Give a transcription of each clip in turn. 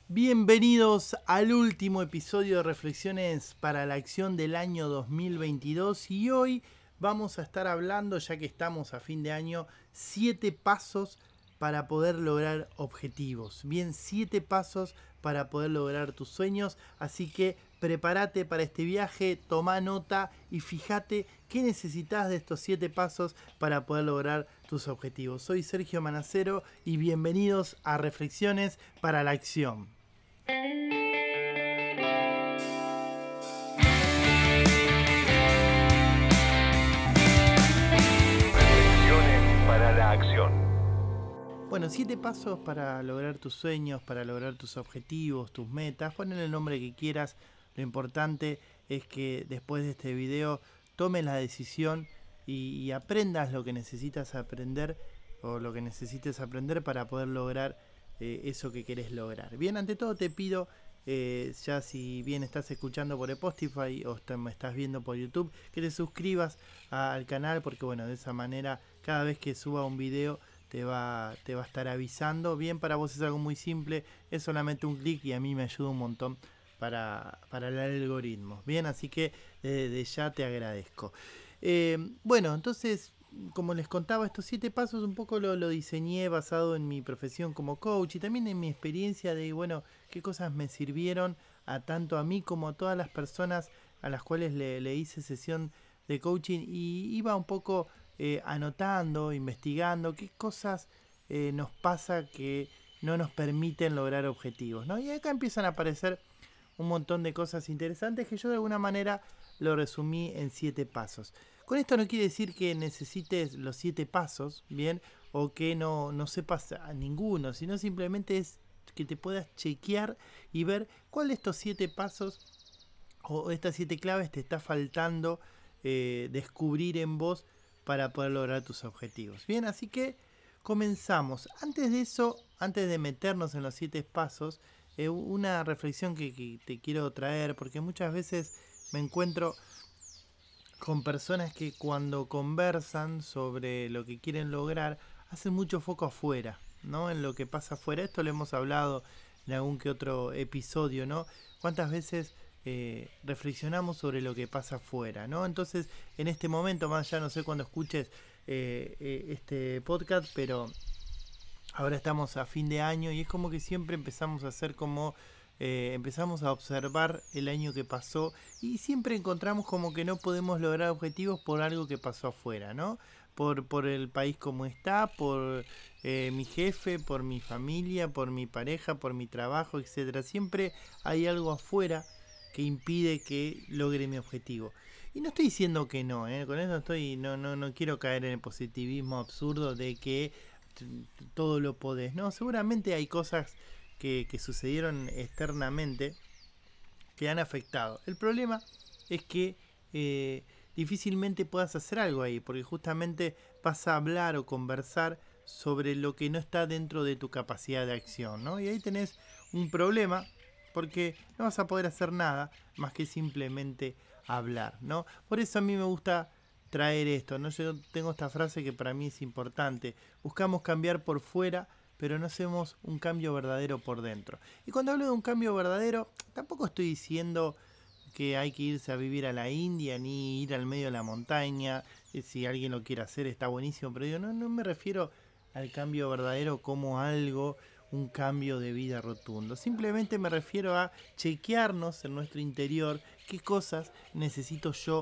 Bienvenidos al último episodio de Reflexiones para la Acción del año 2022 y hoy vamos a estar hablando, ya que estamos a fin de año, 7 pasos para poder lograr objetivos. Bien, 7 pasos para poder lograr tus sueños, así que prepárate para este viaje, toma nota y fíjate qué necesitas de estos 7 pasos para poder lograr tus objetivos. Soy Sergio Manacero y bienvenidos a Reflexiones para la Acción. Reflexiones para la acción. Bueno, 7 pasos para lograr tus sueños, para lograr tus objetivos, tus metas. Ponle el nombre que quieras. Lo importante es que después de este video tomes la decisión y aprendas lo que necesitas aprender o lo que necesites aprender para poder lograr eso que querés lograr. Bien, ante todo te pido, ya si bien estás escuchando por Spotify o me estás viendo por YouTube, que te suscribas al canal porque bueno, de esa manera cada vez que suba un video te va a estar avisando. Bien, para vos es algo muy simple, es solamente un clic y a mí me ayuda un montón para el algoritmo. Bien, así que de ya te agradezco. Bueno, entonces, como les contaba, estos 7 pasos un poco lo diseñé basado en mi profesión como coach y también en mi experiencia de, bueno, qué cosas me sirvieron tanto a mí como a todas las personas a las cuales le hice sesión de coaching y iba un poco anotando, investigando qué cosas nos pasa que no nos permiten lograr objetivos, ¿no? Y acá empiezan a aparecer un montón de cosas interesantes que yo de alguna manera lo resumí en 7 pasos. Con esto no quiere decir que necesites los 7 pasos, ¿bien? O que no sepas a ninguno, sino simplemente es que te puedas chequear y ver cuál de estos 7 pasos o estas 7 claves te está faltando descubrir en vos para poder lograr tus objetivos. Bien, así que comenzamos. Antes de eso, antes de meternos en los 7 pasos, una reflexión que te quiero traer, porque muchas veces me encuentro con personas que cuando conversan sobre lo que quieren lograr, hacen mucho foco afuera, ¿no? En lo que pasa afuera. Esto lo hemos hablado en algún que otro episodio, ¿no? ¿Cuántas veces reflexionamos sobre lo que pasa afuera, ¿no? Entonces, en este momento, más ya no sé cuándo escuches este podcast, pero ahora estamos a fin de año y es como que siempre empezamos a hacer como empezamos a observar el año que pasó y siempre encontramos como que no podemos lograr objetivos por algo que pasó afuera, ¿no? Por el país como está, por mi jefe, por mi familia, por mi pareja, por mi trabajo, etcétera. Siempre hay algo afuera que impide que logre mi objetivo. Y no estoy diciendo que no, con eso no quiero caer en el positivismo absurdo de que todo lo podés, ¿no? Seguramente hay cosas que sucedieron externamente que han afectado. El problema es que difícilmente puedas hacer algo ahí, porque justamente vas a hablar o conversar sobre lo que no está dentro de tu capacidad de acción, ¿no? Y ahí tenés un problema, porque no vas a poder hacer nada más que simplemente hablar, ¿no? Por eso a mí me gusta traer esto, ¿no? Yo tengo esta frase que para mí es importante. Buscamos cambiar por fuera, pero no hacemos un cambio verdadero por dentro. Y cuando hablo de un cambio verdadero, tampoco estoy diciendo que hay que irse a vivir a la India ni ir al medio de la montaña. Si alguien lo quiere hacer está buenísimo, pero yo no me refiero al cambio verdadero como algo, un cambio de vida rotundo. Simplemente me refiero a chequearnos en nuestro interior qué cosas necesito yo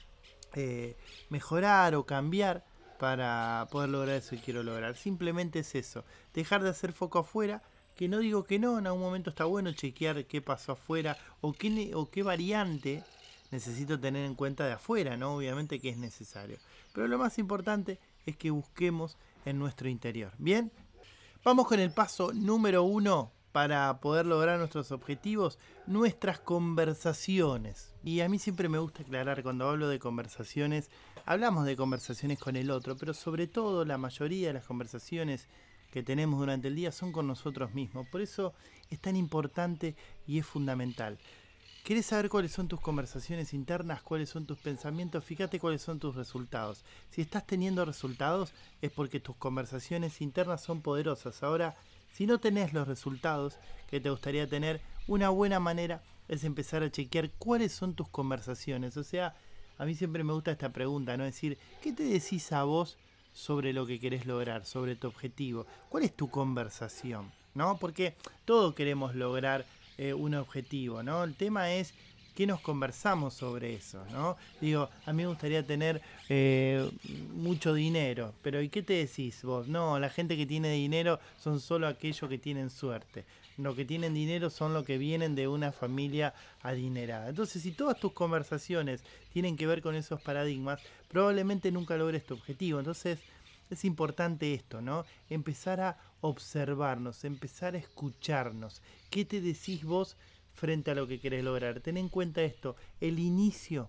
mejorar o cambiar para poder lograr eso que quiero lograr. Simplemente es eso, dejar de hacer foco afuera, que no digo que no, en algún momento está bueno chequear qué pasó afuera o qué variante necesito tener en cuenta de afuera, ¿no? Obviamente que es necesario. Pero lo más importante es que busquemos en nuestro interior. Bien, vamos con el paso número 1 para poder lograr nuestros objetivos, nuestras conversaciones. Y a mí siempre me gusta aclarar, cuando hablo de conversaciones, hablamos de conversaciones con el otro, pero sobre todo la mayoría de las conversaciones que tenemos durante el día son con nosotros mismos. Por eso es tan importante y es fundamental. ¿Querés saber cuáles son tus conversaciones internas? ¿Cuáles son tus pensamientos? Fíjate cuáles son tus resultados. Si estás teniendo resultados es porque tus conversaciones internas son poderosas. Ahora, Si no tenés los resultados que te gustaría tener, una buena manera es empezar a chequear cuáles son tus conversaciones. O sea, a mí siempre me gusta esta pregunta, ¿no? Es decir, ¿qué te decís a vos sobre lo que querés lograr, sobre tu objetivo? ¿Cuál es tu conversación? ¿No? Porque todos queremos lograr un objetivo, ¿no? El tema es qué nos conversamos sobre eso, ¿no? Digo, a mí me gustaría tener mucho dinero, pero ¿y qué te decís vos? No, la gente que tiene dinero son solo aquellos que tienen suerte. Los que tienen dinero son los que vienen de una familia adinerada. Entonces, si todas tus conversaciones tienen que ver con esos paradigmas, probablemente nunca logres tu objetivo. Entonces, es importante esto, ¿no? Empezar a observarnos, empezar a escucharnos. ¿Qué te decís vos frente a lo que querés lograr? Ten en cuenta esto, el inicio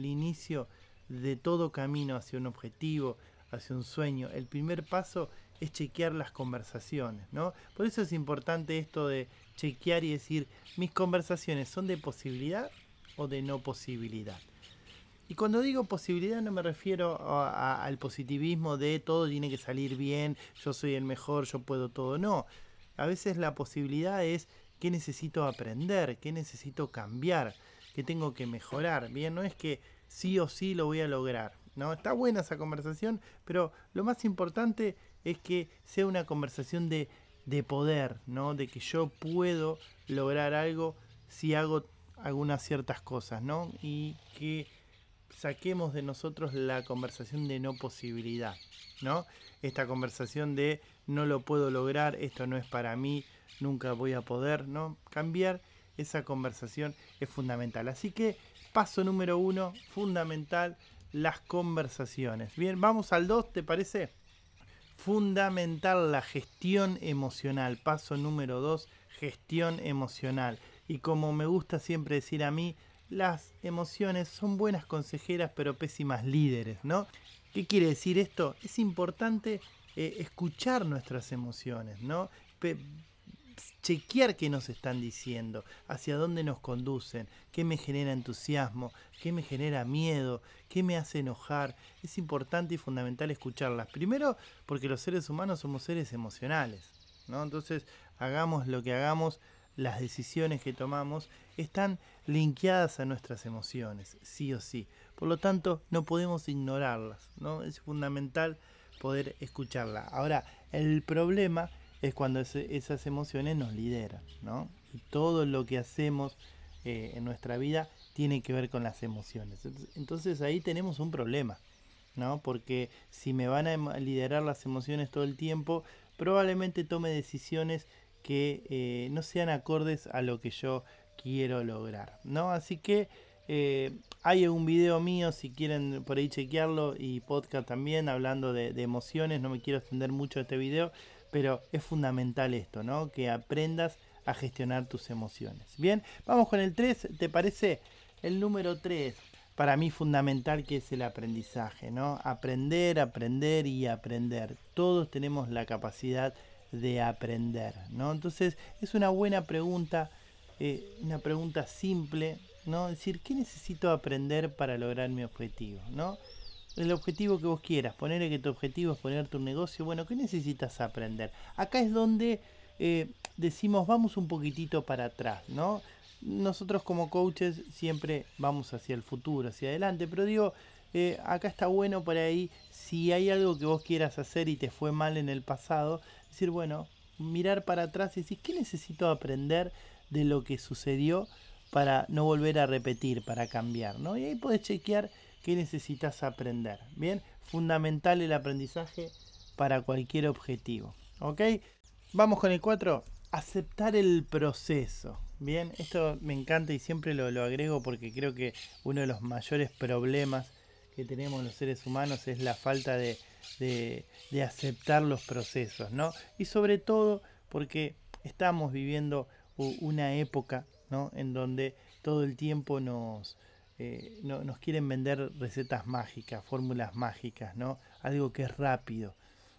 de todo camino hacia un objetivo, hacia un sueño, el primer paso es chequear las conversaciones, ¿no? Por eso es importante esto de chequear y decir, ¿mis conversaciones son de posibilidad o de no posibilidad? Y cuando digo posibilidad no me refiero al positivismo de todo tiene que salir bien, yo soy el mejor, yo puedo todo. No, a veces la posibilidad es qué necesito aprender, qué necesito cambiar, qué tengo que mejorar. Bien, no es que sí o sí lo voy a lograr, ¿no? Está buena esa conversación, pero lo más importante es que sea una conversación de poder, ¿no? De que yo puedo lograr algo si hago algunas ciertas cosas, ¿no? Y que saquemos de nosotros la conversación de no posibilidad, ¿no? Esta conversación de no lo puedo lograr, esto no es para mí, nunca voy a poder, ¿no? Cambiar esa conversación es fundamental. Así que paso número 1, fundamental, las conversaciones. Bien, vamos al 2, ¿te parece? Fundamental la gestión emocional. Paso número 2, gestión emocional. Y como me gusta siempre decir a mí, las emociones son buenas consejeras pero pésimas líderes, ¿no? ¿Qué quiere decir esto? Es importante escuchar nuestras emociones, ¿no? Chequear qué nos están diciendo, hacia dónde nos conducen, qué me genera entusiasmo, qué me genera miedo, qué me hace enojar. Es importante y fundamental escucharlas. Primero, porque los seres humanos somos seres emocionales, ¿no? Entonces, hagamos lo que hagamos, las decisiones que tomamos están linkeadas a nuestras emociones, sí o sí. Por lo tanto, no podemos ignorarlas, ¿no? Es fundamental poder escucharla. Ahora, el problema es cuando esas emociones nos lideran, ¿no? Y todo lo que hacemos en nuestra vida tiene que ver con las emociones. Entonces ahí tenemos un problema, ¿no? Porque si me van a liderar las emociones todo el tiempo, probablemente tome decisiones que no sean acordes a lo que yo quiero lograr, ¿no? Así que hay un video mío, si quieren por ahí chequearlo, y podcast también, hablando de emociones. No me quiero extender mucho este video, pero es fundamental esto, ¿no? Que aprendas a gestionar tus emociones. Bien, vamos con el 3, ¿te parece? El número 3, para mí fundamental, que es el aprendizaje, ¿no? Aprender, aprender y aprender. Todos tenemos la capacidad de aprender, ¿no? Entonces es una buena pregunta, una pregunta simple, ¿no? Es decir, ¿qué necesito aprender para lograr mi objetivo, ¿no? El objetivo que vos quieras, ponerle que tu objetivo es ponerte un negocio, bueno, ¿qué necesitas aprender? Acá es donde decimos, vamos un poquitito para atrás, ¿no? Nosotros como coaches siempre vamos hacia el futuro, hacia adelante, pero digo, acá está bueno por ahí, si hay algo que vos quieras hacer y te fue mal en el pasado, decir, bueno, mirar para atrás y decir, ¿qué necesito aprender de lo que sucedió para no volver a repetir, para cambiar, ¿no? Y ahí podés chequear qué necesitas aprender. Bien, fundamental el aprendizaje para cualquier objetivo. ¿Ok? Vamos con el 4. Aceptar el proceso. Bien, esto me encanta y siempre lo agrego porque creo que uno de los mayores problemas que tenemos los seres humanos es la falta de aceptar los procesos, ¿no? Y sobre todo porque estamos viviendo una época, ¿no? En donde todo el tiempo nos quieren vender recetas mágicas, fórmulas mágicas, ¿no? Algo que es rápido.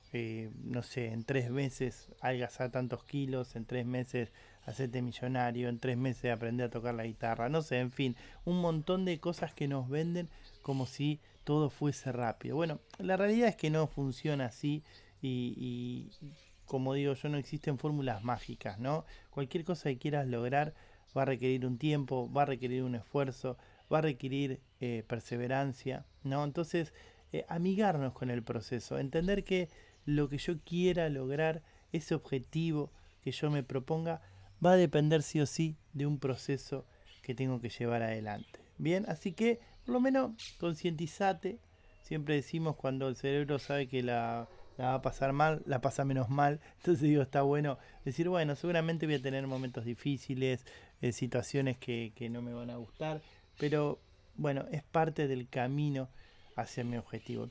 No sé, en 3 meses adelgazar tantos kilos, en 3 meses hacerte millonario, en 3 meses aprender a tocar la guitarra, no sé, en fin, un montón de cosas que nos venden como si todo fuese rápido. Bueno, la realidad es que no funciona así y como digo yo, no existen fórmulas mágicas, ¿no? Cualquier cosa que quieras lograr va a requerir un tiempo, va a requerir un esfuerzo, va a requerir perseverancia, ¿no? Entonces, amigarnos con el proceso, entender que lo que yo quiera lograr, ese objetivo que yo me proponga, va a depender sí o sí de un proceso que tengo que llevar adelante. Bien, así que por lo menos concientizate. Siempre decimos cuando el cerebro sabe que la va a pasar mal, la pasa menos mal. Entonces digo, está bueno decir, bueno, seguramente voy a tener momentos difíciles, situaciones que no me van a gustar, pero bueno, es parte del camino hacia mi objetivo.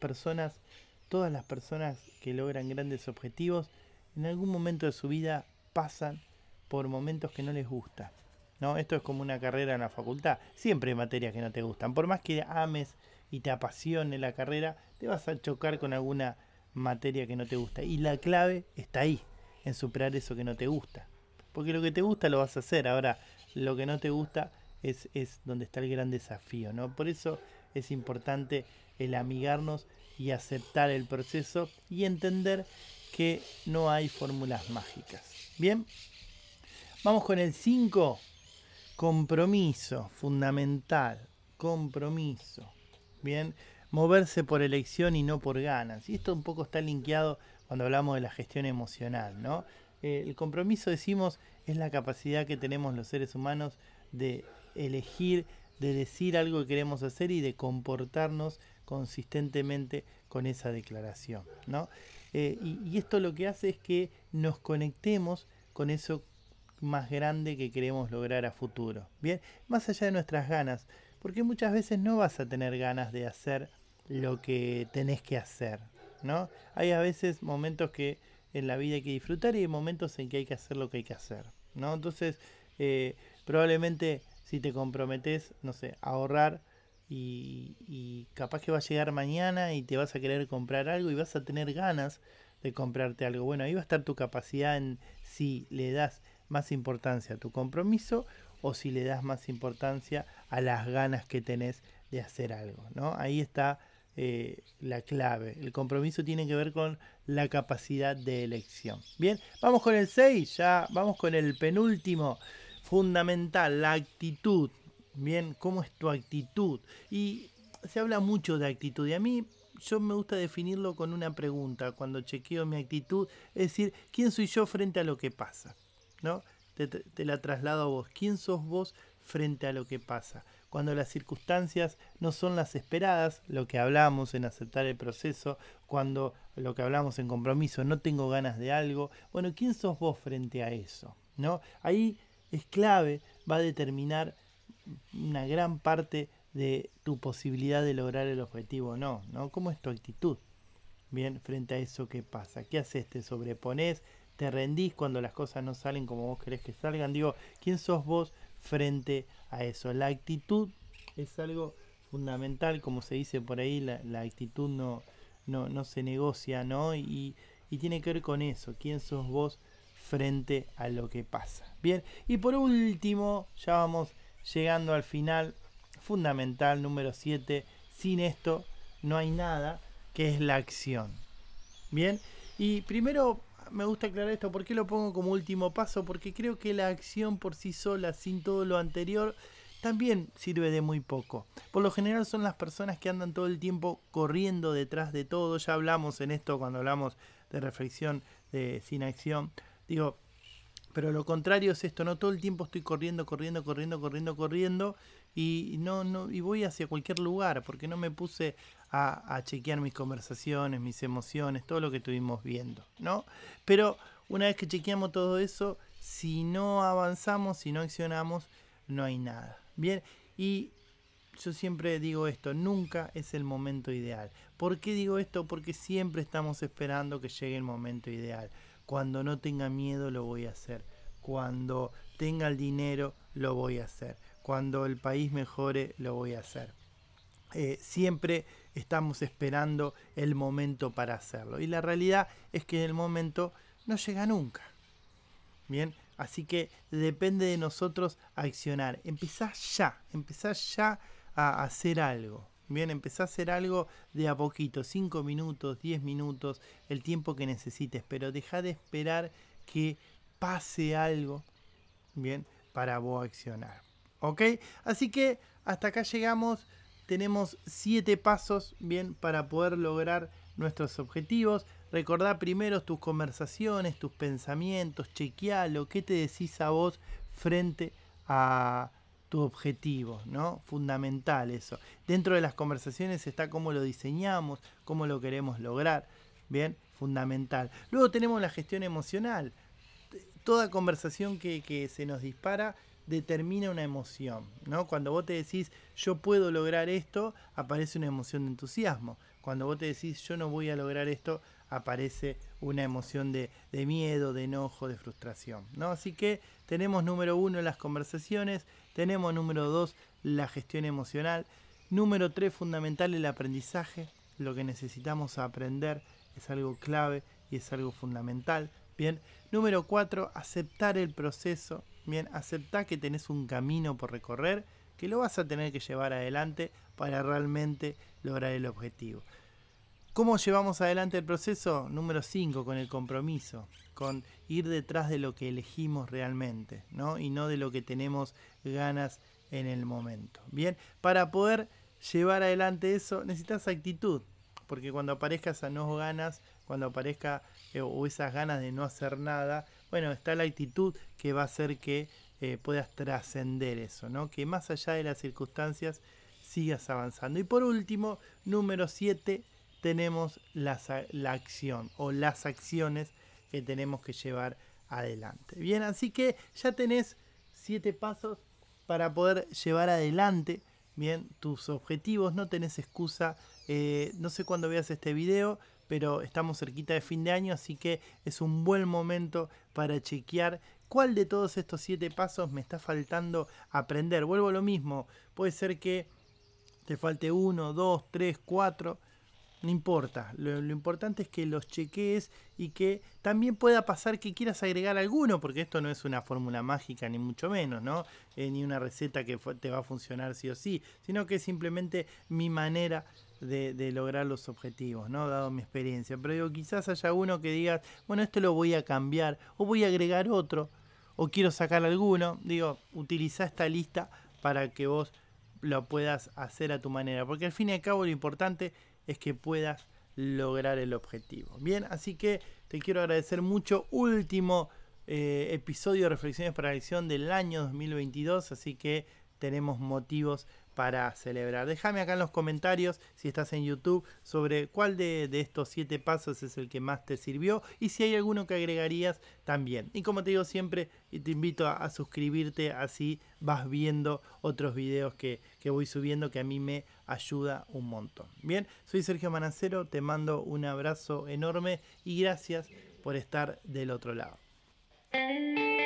Todas las personas que logran grandes objetivos, en algún momento de su vida pasan por momentos que no les gusta. ¿No? Esto es como una carrera en la facultad. Siempre hay materias que no te gustan. Por más que ames y te apasione la carrera, te vas a chocar con alguna materia que no te gusta. Y la clave está ahí, en superar eso que no te gusta. Porque lo que te gusta lo vas a hacer. Ahora, lo que no te gusta es donde está el gran desafío, ¿no? Por eso es importante el amigarnos y aceptar el proceso y entender que no hay fórmulas mágicas. Bien, vamos con el 5. Compromiso, fundamental, compromiso. Bien, moverse por elección y no por ganas. Y esto un poco está linkeado cuando hablamos de la gestión emocional, ¿no? El compromiso, decimos, es la capacidad que tenemos los seres humanos de elegir, de decir algo que queremos hacer y de comportarnos consistentemente con esa declaración, ¿no? Y esto lo que hace es que nos conectemos con eso más grande que queremos lograr a futuro. Bien, más allá de nuestras ganas, porque muchas veces no vas a tener ganas de hacer lo que tenés que hacer, ¿no? Hay a veces momentos que en la vida hay que disfrutar y hay momentos en que hay que hacer lo que hay que hacer, ¿no? Entonces, probablemente si te comprometes, no sé, a ahorrar y capaz que va a llegar mañana y te vas a querer comprar algo y vas a tener ganas de comprarte algo. Bueno, ahí va a estar tu capacidad en si le das más importancia a tu compromiso o si le das más importancia a las ganas que tenés de hacer algo, ¿no? Ahí está la clave. El compromiso tiene que ver con la capacidad de elección. Bien, vamos con el 6, ya vamos con el penúltimo, fundamental, la actitud. Bien, ¿cómo es tu actitud? Y se habla mucho de actitud y a mí yo me gusta definirlo con una pregunta cuando chequeo mi actitud, es decir, ¿quién soy yo frente a lo que pasa? ¿No? Te la traslado a vos. ¿Quién sos vos frente a lo que pasa? Cuando las circunstancias no son las esperadas, lo que hablamos en aceptar el proceso, cuando lo que hablamos en compromiso, no tengo ganas de algo. Bueno, ¿quién sos vos frente a eso? ¿No? Ahí es clave, va a determinar una gran parte de tu posibilidad de lograr el objetivo o no, ¿no? ¿Cómo es tu actitud? Bien, frente a eso que pasa. ¿Qué haces? ¿Te sobrepones? ¿Te rendís cuando las cosas no salen como vos querés que salgan? Digo, ¿quién sos vos frente a eso? La actitud es algo fundamental, como se dice por ahí, la actitud no se negocia, ¿no? Y tiene que ver con eso, ¿quién sos vos frente a lo que pasa? Bien, y por último, ya vamos llegando al final, fundamental, número 7, sin esto no hay nada, que es la acción. Bien, y primero me gusta aclarar esto, ¿por qué lo pongo como último paso? Porque creo que la acción por sí sola, sin todo lo anterior, también sirve de muy poco. Por lo general son las personas que andan todo el tiempo corriendo detrás de todo. Ya hablamos en esto cuando hablamos de reflexión de sin acción. Digo, pero lo contrario es esto, no todo el tiempo estoy corriendo y y voy hacia cualquier lugar porque no me puse a chequear mis conversaciones, mis emociones, todo lo que estuvimos viendo, ¿no? Pero una vez que chequeamos todo eso, si no avanzamos, si no accionamos, no hay nada. Bien, y yo siempre digo esto, nunca es el momento ideal. ¿Por qué digo esto? Porque siempre estamos esperando que llegue el momento ideal. Cuando no tenga miedo lo voy a hacer. Cuando tenga el dinero lo voy a hacer. Cuando el país mejore lo voy a hacer. Siempre estamos esperando el momento para hacerlo. Y la realidad es que el momento no llega nunca. Bien, así que depende de nosotros accionar. Empezá ya a hacer algo. Bien, empezá a hacer algo de a poquito, 5 minutos, 10 minutos, el tiempo que necesites, pero deja de esperar que pase algo, bien, para vos accionar. ¿Ok? Así que hasta acá llegamos. Tenemos 7 pasos, bien, para poder lograr nuestros objetivos. Recordá primero tus conversaciones, tus pensamientos, chequealo, qué te decís a vos frente a tu objetivo, ¿no? Fundamental eso. Dentro de las conversaciones está cómo lo diseñamos, cómo lo queremos lograr, bien, fundamental. Luego tenemos la gestión emocional. Toda conversación que se nos dispara determina una emoción, ¿no? Cuando vos te decís yo puedo lograr esto, aparece una emoción de entusiasmo. Cuando vos te decís yo no voy a lograr esto, aparece una emoción de miedo, de enojo, de frustración, ¿no? Así que tenemos número 1 las conversaciones, tenemos número 2 la gestión emocional, número 3 fundamental el aprendizaje. Lo que necesitamos aprender es algo clave y es algo fundamental. Bien, número 4, aceptar el proceso. Bien, aceptar que tenés un camino por recorrer, que lo vas a tener que llevar adelante para realmente lograr el objetivo. ¿Cómo llevamos adelante el proceso? Número 5, con el compromiso, con ir detrás de lo que elegimos realmente, ¿no? Y no de lo que tenemos ganas en el momento. Bien, para poder llevar adelante eso necesitas actitud, porque cuando aparezca esas no ganas, cuando aparezca o esas ganas de no hacer nada, bueno, está la actitud que va a hacer que puedas trascender eso, ¿no? Que más allá de las circunstancias sigas avanzando. Y por último, número 7, tenemos la acción o las acciones que tenemos que llevar adelante. Bien, así que ya tenés 7 pasos para poder llevar adelante, bien, tus objetivos. No tenés excusa. No sé cuándo veas este video, pero estamos cerquita de fin de año, así que es un buen momento para chequear cuál de todos estos 7 pasos me está faltando aprender. Vuelvo a lo mismo, puede ser que te falte 1, 2, 3, 4, no importa, lo importante es que los chequees y que también pueda pasar que quieras agregar alguno, porque esto no es una fórmula mágica ni mucho menos, ¿no? Ni una receta que te va a funcionar sí o sí, sino que es simplemente mi manera de lograr los objetivos, ¿no? Dado mi experiencia. Pero digo, quizás haya uno que diga, bueno, esto lo voy a cambiar, o voy a agregar otro, o quiero sacar alguno. Digo, utiliza esta lista para que vos lo puedas hacer a tu manera, porque al fin y al cabo lo importante es que puedas lograr el objetivo. Bien, así que te quiero agradecer mucho. Último episodio de Reflexiones para la Acción del año 2022, así que tenemos motivos para celebrar. Déjame acá en los comentarios, si estás en YouTube, sobre cuál de estos 7 pasos es el que más te sirvió y si hay alguno que agregarías también. Y como te digo siempre, te invito a suscribirte, así vas viendo otros videos que voy subiendo, que a mí me ayuda un montón. Bien, soy Sergio Manancero, te mando un abrazo enorme y gracias por estar del otro lado.